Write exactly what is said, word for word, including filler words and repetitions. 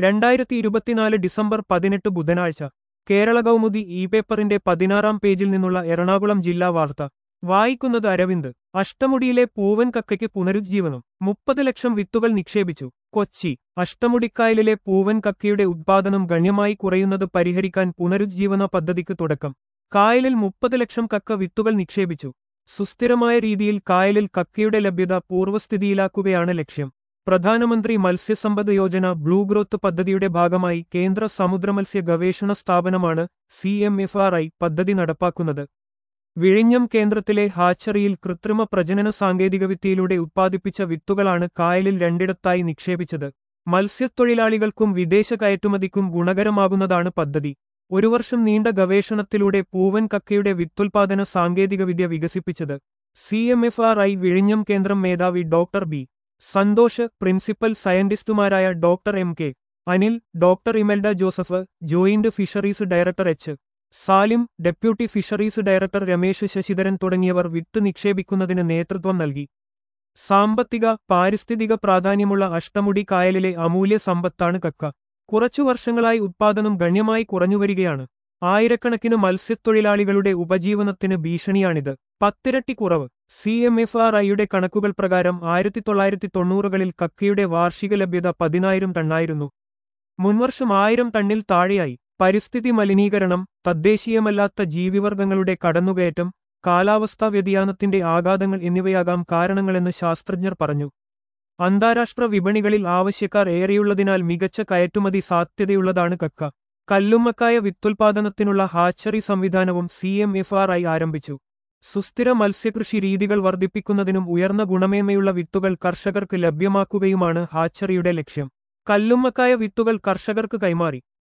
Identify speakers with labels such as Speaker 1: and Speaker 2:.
Speaker 1: രണ്ടായിരത്തി ഇരുപത്തിനാല് ഡിസംബർ പതിനെട്ട് ബുധനാഴ്ച കേരള കൗമുദി ഇ പേപ്പറിന്റെ പതിനാറാം പേജിൽ നിന്നുള്ള എറണാകുളം ജില്ലാ വാർത്ത വായിക്കുന്നത് അരവിന്ദ്. അഷ്ടമുടിയിലെ പൂവൻ കക്കയ്ക്ക് പുനരുജ്ജീവനം. മുപ്പത് ലക്ഷം വിത്തുകൾ നിക്ഷേപിച്ചു. കൊച്ചി. അഷ്ടമുടിക്കായലിലെ പൂവൻ കക്കയുടെ ഉത്പാദനം ഗണ്യമായി കുറയുന്നത് പരിഹരിക്കാൻ പുനരുജ്ജീവന പദ്ധതിക്ക് തുടക്കം. കായലിൽ മുപ്പത് ലക്ഷം കക്ക വിത്തുകൾ നിക്ഷേപിച്ചു. സുസ്ഥിരമായ രീതിയിൽ കായലിൽ കക്കയുടെ ലഭ്യത പൂർവ്വസ്ഥിതിയിലാക്കുകയാണ് ലക്ഷ്യം. പ്രധാനമന്ത്രി മത്സ്യസമ്പദ് യോജന ബ്ലൂ ഗ്രോത്ത് പദ്ധതിയുടെ ഭാഗമായി കേന്ദ്ര സമുദ്രമത്സ്യ ഗവേഷണ സ്ഥാപനമാണ് C M F R I പദ്ധതി നടപ്പാക്കുന്നത്. വിഴിഞ്ഞം കേന്ദ്രത്തിലെ ഹാച്ചറിയിൽ കൃത്രിമ പ്രജനന സാങ്കേതികവിദ്യയിലൂടെ ഉത്പാദിപ്പിച്ച വിത്തുകളാണ് കായലിൽ രണ്ടിടത്തായി നിക്ഷേപിച്ചത്. മത്സ്യത്തൊഴിലാളികൾക്കും വിദേശ കയറ്റുമതിക്കും ഗുണകരമാകുന്നതാണ് പദ്ധതി. ഒരു വർഷം നീണ്ട ഗവേഷണത്തിലൂടെ പൂവൻ കക്കയുടെ വിത്തുൽപാദന സാങ്കേതികവിദ്യ വികസിപ്പിച്ചത്. C M F R I വിഴിഞ്ഞം കേന്ദ്രം മേധാവി ഡോക്ടർ ബി സന്തോഷ്, പ്രിൻസിപ്പൽ സയന്റിസ്റ്റുമാരായ doctor M K Anil, doctor Imelda Joseph, joint fisheries director H Salim, deputy fisheries director Ramesh Sasidharan തുടങ്ങിയവർ വിത്ത് നിക്ഷേപിക്കുന്നതിന് നേതൃത്വം നൽകി. സാമ്പത്തിക, പാരിസ്ഥിതിക പ്രാധാന്യമുള്ള അഷ്ടമുടി കായലിലെ അമൂല്യ സമ്പത്താണ് കക്ക. കുറച്ചു വർഷങ്ങളായി ഉത്പാദനം ഗണ്യമായി കുറഞ്ഞുവരികയാണ്. ആയിരക്കണക്കിന് മത്സ്യത്തൊഴിലാളികളുടെ ഉപജീവനത്തിന് ഭീഷണിയാണിത്. പത്തിരട്ടി കുറവ്. സി എം എഫ് ആർ ഐയുടെ കണക്കുകൾ പ്രകാരം ആയിരത്തി തൊള്ളായിരത്തി തൊണ്ണൂറുകളിൽ കക്കയുടെ വാർഷിക ലഭ്യത പതിനായിരം ടണ്ണായിരുന്നു. മുൻവർഷം ആയിരം ടണ്ണിൽ താഴെയായി. പരിസ്ഥിതി മലിനീകരണം, തദ്ദേശീയമല്ലാത്ത ജീവിവർഗങ്ങളുടെ കടന്നുകയറ്റം, കാലാവസ്ഥാ വ്യതിയാനത്തിന്റെ ആഘാതങ്ങൾ എന്നിവയാകാം കാരണങ്ങളെന്ന് ശാസ്ത്രജ്ഞർ പറഞ്ഞു. അന്താരാഷ്ട്ര വിപണികളിൽ ആവശ്യക്കാർ ഏറെയുള്ളതിനാൽ മികച്ച കയറ്റുമതി സാധ്യതയുള്ളതാണ് കക്ക. കല്ലുമ്മക്കായ വിത്തുൽപാദനത്തിനുള്ള ഹാച്ചറി സംവിധാനവും C M F R I ആരംഭിച്ചു. സുസ്ഥിര മത്സ്യകൃഷി രീതികൾ വർദ്ധിപ്പിക്കുന്നതിനും ഉയർന്ന ഗുണമേന്മയുള്ള വിത്തുകൾ കർഷകർക്ക് ലഭ്യമാക്കുകയുമാണ് ഹാച്ചറിയുടെ ലക്ഷ്യം. കല്ലുമ്മക്കായ വിത്തുകൾ കർഷകർക്ക് കൈമാറി.